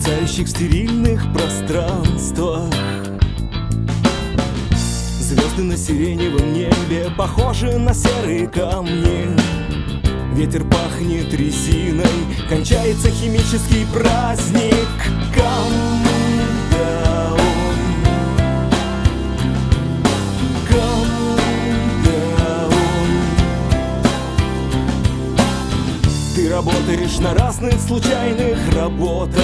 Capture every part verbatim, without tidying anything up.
мерцающих стерильных пространствах. Звезды на сиреневом небе похожи на серые камни. Ветер пахнет резиной, кончается химический праздник. Come down, come down. Ты работаешь на разных случайных работах,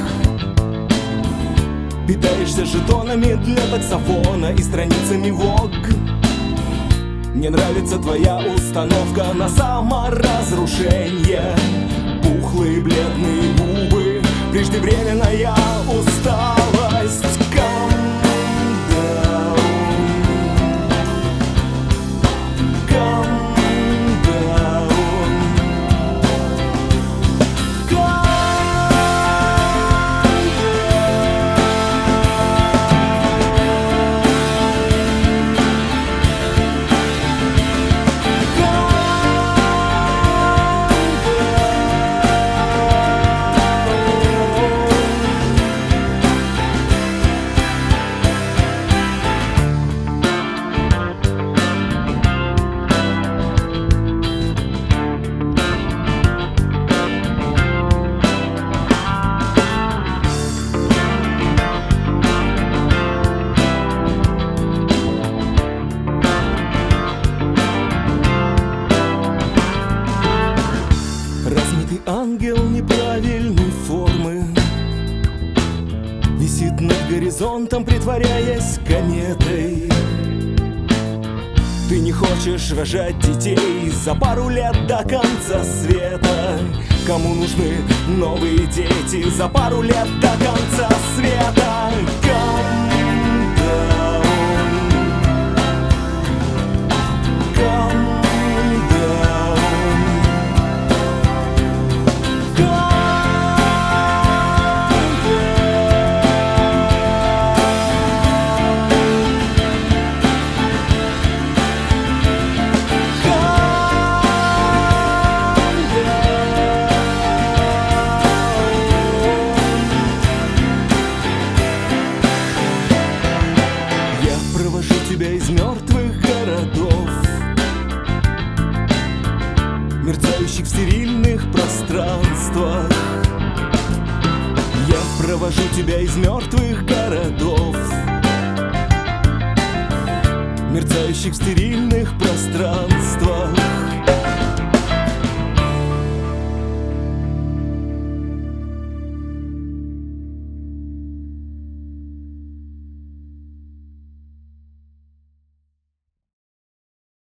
питаешься жетонами для таксофона и страницами Vogue. Мне нравится твоя установка на саморазрушение. Пухлые бледные губы, преждевременная усталость. Come down, come down, come размытый ангел неправильной формы висит над горизонтом, притворяясь кометой. Ты не хочешь рожать детей за пару лет до конца света. Кому нужны новые дети за пару лет до конца света? Come down, come down. Тебя из мертвых городов, мерцающих в стерильных пространствах. Я провожу тебя из мертвых городов, мерцающих в стерильных пространствах.